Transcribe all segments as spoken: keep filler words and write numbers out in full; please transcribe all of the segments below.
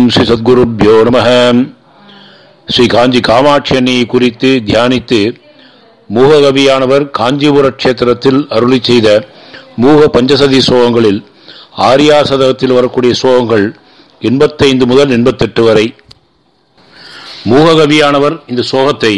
ஓம் ஸ்ரீ சத்குருப்யோ நமஹ. ஸ்ரீ காஞ்சி காமாட்சி அன்னையை குறித்து தியானித்து மூககவியானவர் காஞ்சிபுர கஷேத்திரத்தில் அருளி செய்த மூக பஞ்சசதி ஸ்லோகங்களில் ஆரியா சதகத்தில் வரக்கூடிய ஸ்லோகங்கள் எண்பத்தைந்து முதல் எண்பத்தெட்டு வரை. மூககவியானவர் இந்த ஸ்லோகத்தை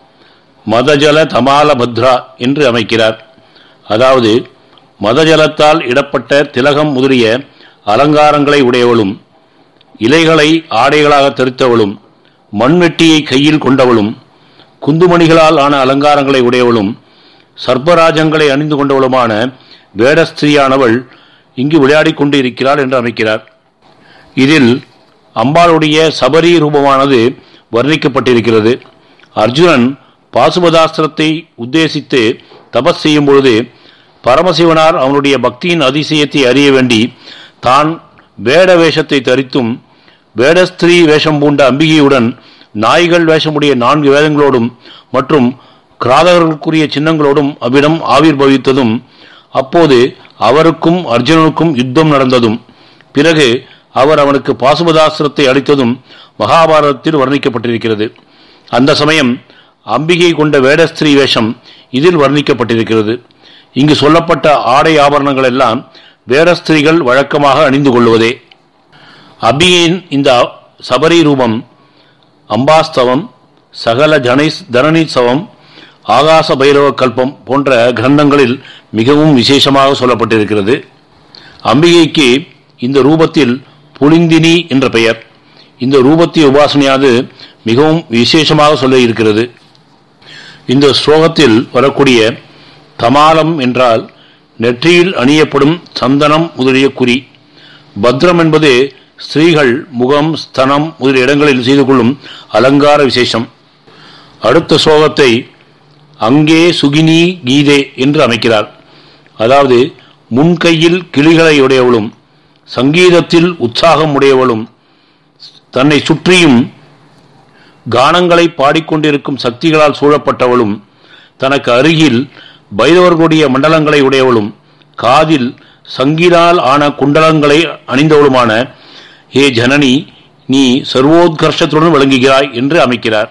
மதஜல தமால பத்ரா என்று அமைக்கிறார். அதாவது மதஜலத்தால் இடப்பட்ட திலகம் முதலிய அலங்காரங்களை உடையவளும், இலைகளை ஆடைகளாக தரித்தவளும், மண்வெட்டியை கையில் கொண்டவளும், குந்துமணிகளால் ஆன அலங்காரங்களை உடையவளும், சர்ப்பராஜங்களை அணிந்து கொண்டவளுமான வேடஸ்திரியானவள் இங்கு விளையாடிக் கொண்டு இருக்கிறாள் என்று அமைக்கிறார். இதில் அம்பாளுடைய சபரி ரூபமானது வர்ணிக்கப்பட்டிருக்கிறது. அர்ஜுனன் பாசுபதாஸ்திரத்தை உத்தேசித்து தபஸ் செய்யும் பொழுது பரமசிவனார் அவனுடைய பக்தியின் அதிசயத்தை அறிய வேண்டி தான் வேட வேஷத்தை தரித்தும் வேடஸ்திரீ வேஷம் பூண்ட அம்பிகையுடன் நாய்கள் வேஷமுடைய நான்கு வேதங்களோடும் மற்றும் கிராதகர்களுக்குரிய சின்னங்களோடும் அவ்விடம் ஆவிர்பவித்ததும், அப்போது அவருக்கும் அர்ஜுனனுக்கும் யுத்தம் நடந்ததும், பிறகு அவர் அவனுக்கு பாசுபதாஸ்திரத்தை அளித்ததும் மகாபாரதத்தில் வர்ணிக்கப்பட்டிருக்கிறது. அந்த சமயம் அம்பிகை கொண்ட வேடஸ்திரீ வேஷம் இதில் வர்ணிக்கப்பட்டிருக்கிறது. இங்கு சொல்லப்பட்ட ஆடை ஆபரணங்கள் எல்லாம் வேடஸ்திரீகள் வழக்கமாக அணிந்து கொள்வதே. அம்பிகையின் இந்த சபரி ரூபம் அம்பாஸ்தவம், சகல ஜனைஸ் தனனீசவம், ஆகாச பைரவ கல்பம் போன்ற கிரந்தங்களில் மிகவும் விசேஷமாக சொல்லப்பட்டிருக்கிறது. அம்பிகைக்கு இந்த ரூபத்தில் புலிந்தினி என்ற பெயர். இந்த ரூபத்திய உபாசனையானது மிகவும் விசேஷமாக சொல்ல இருக்கிறது. இந்த ஸ்லோகத்தில் வரக்கூடிய தமாலம் என்றால் நெற்றியில் அணியப்படும் சந்தனம் முதலிய குறி. பத்ரம் என்பது ஸ்திரீகள் முகம், ஸ்தனம் முதலிய இடங்களில் செய்து கொள்ளும் அலங்கார விசேஷம். அடுத்த ஸ்லோகத்தை அங்கே சுகினி கீதே என்று அமைக்கிறார். அதாவது முன்கையில் கிளிகளை உடையவளும், சங்கீதத்தில் உற்சாகம் உடையவளும், தன்னை சுற்றியும் கானங்களை பாடிக்கொண்டிருக்கும் சக்திகளால் சூழப்பட்டவளும், தனக்கு அருகில் பைரவர்களுடைய மண்டலங்களை உடையவளும், காதில் சங்கீதால் ஆன குண்டலங்களை அணிந்தவளுமான ஹே ஜனனி, நீ சர்வோத்கர்ஷத்துடன் விளங்குகிறாய் என்று அமைக்கிறார்.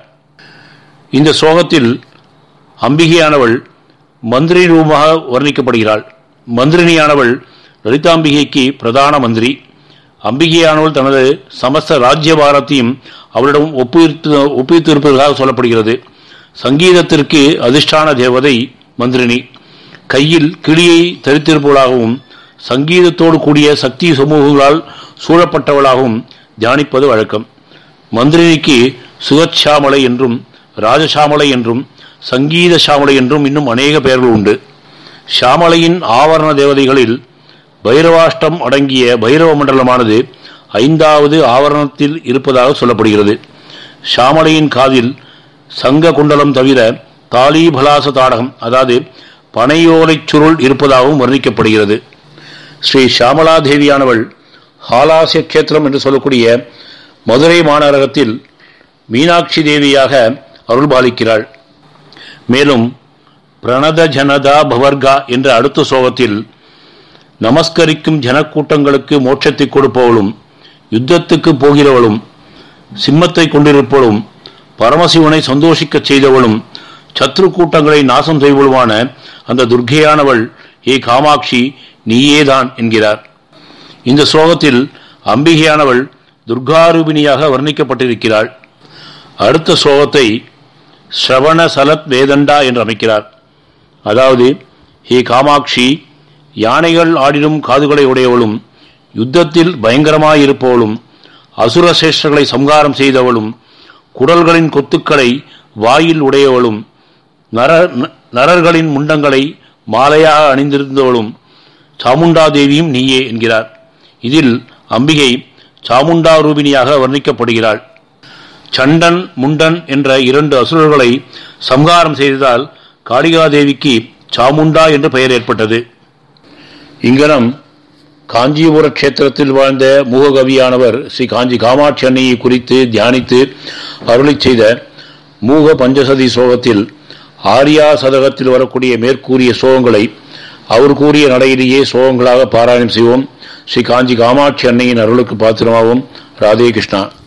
இந்த ஸ்லோகத்தில் அம்பிகையானவள் மந்திரி ரூபமாக வர்ணிக்கப்படுகிறாள். மந்திரினியானவள் லலிதாம்பிகைக்கு பிரதான மந்திரி. அம்பிகையானவள் தனது சமஸ்த ராஜ்யபாரத்தையும் அவளிடம் ஒப்புவித்து ஒப்புவித்து இருப்பதாக சொல்லப்படுகிறது. சங்கீதத்திற்கு அதிஷ்டான தேவதை மந்திரினி. கையில் கிளியை தரித்திருப்பவளாகவும் சங்கீதத்தோடு கூடிய சக்தி சமூகங்களால் சூழப்பட்டவளாகவும் தியானிப்பது வழக்கம். மந்திரினிக்கு சுகச்சாமலை என்றும், ராஜசாமலை என்றும், சங்கீத சாமலை என்றும் இன்னும் அநேக பெயர்கள் உண்டு. ஷாமலையின் ஆவரண தேவதைகளில் பைரவாஷ்டம் அடங்கிய பைரவ மண்டலமானது ஐந்தாவது ஆவரணத்தில் இருப்பதாக சொல்லப்படுகிறது. ஷாமலையின் காதில் சங்க குண்டலம் தவிர தாலீபலாச தாடகம், அதாவது பனையோலை சுருள் இருப்பதாகவும் வர்ணிக்கப்படுகிறது. ஸ்ரீ ஷாமலா தேவியானவள் ஹாலாசிய கஷேத்திரம் என்று சொல்லக்கூடிய மதுரை மாநகரத்தில் மீனாட்சி தேவியாக அருள்பாலிக்கிறாள். மேலும் பிரணத ஜனதா பவர்கா என்ற அடுத்த ஸ்லோகத்தில் நமஸ்கரிக்கும் ஜனக்கூட்டங்களுக்கு மோட்சத்தை கொடுப்பவளும், யுத்தத்துக்கு போகிறவளும், சிம்மத்தை கொண்டிருப்பவளும், பரமசிவனை சந்தோஷிக்க செய்தவளும், சத்ரு கூட்டங்களை நாசம் செய்வளுமான அந்த துர்க்கையானவள் ஏ காமாட்சி நீயேதான் என்கிறார். இந்த ஸ்லோகத்தில் அம்பிகையானவள் துர்காரூபிணியாக வர்ணிக்கப்பட்டிருக்கிறாள். அடுத்த ஸ்லோகத்தை ஸ்ரவண சலத் வேதண்டா என்று அமைக்கிறார். அதாவது ஹே காமாட்சி, யானைகள் ஆடிடும் காதுகளை உடையவளும், யுத்தத்தில் பயங்கரமாயிருப்பவளும், அசுரசேஷ்டர்களை சம்ஹாரம் செய்தவளும், குடல்களின் கொத்துக்களை வாயில் உடையவளும், நர நரர்களின் முண்டங்களை மாலையாக அணிந்திருந்தவளும் சாமுண்டா தேவியும் நீயே என்கிறார். இதில் அம்பிகை சாமுண்டா ரூபிணியாக வர்ணிக்கப்படுகிறாள். சண்டன் முண்டன் என்ற இரண்டு அசுரர்களை சம்ஹாரம் செய்ததால் காளிகாதேவிக்கு சாமுண்டா என்ற பெயர் ஏற்பட்டது. இங்கனம் காஞ்சிபுர கஷேத்திரத்தில் வாழ்ந்த மூககவியானவர் ஸ்ரீ காஞ்சி காமாட்சி அன்னையை குறித்து தியானித்து அருளி செய்த மூக பஞ்சசதி ஸ்லோகத்தில் ஆரியா சதகத்தில் வரக்கூடிய மேற்கூறிய ஸ்லோகங்களை அவர் கூறிய நடையிலேயே ஸ்லோகங்களாக பாராயணம் செய்வோம். ஸ்ரீ காஞ்சி காமாட்சி அன்னையின் அருளுக்கு பாத்திரமாவும். ராதே கிருஷ்ணா.